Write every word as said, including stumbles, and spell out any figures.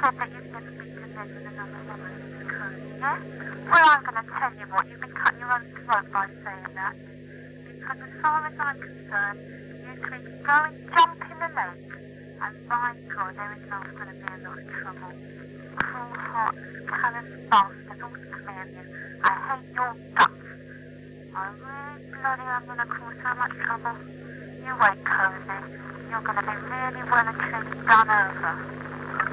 said that you've never been to bed with another woman, Miss Cody, yeah? Well, I'm going to tell you what, you've been cutting your own throat by saying that. Because as far as I'm concerned, you three can go and jump in the lake. And by God, there is not going to be a lot of trouble. Cruel, heartless, callous bastard, all three of you. I hate your guts. I really bloody am going to cause so much trouble. You wait, Cozy. You're going to be really well and truly done over.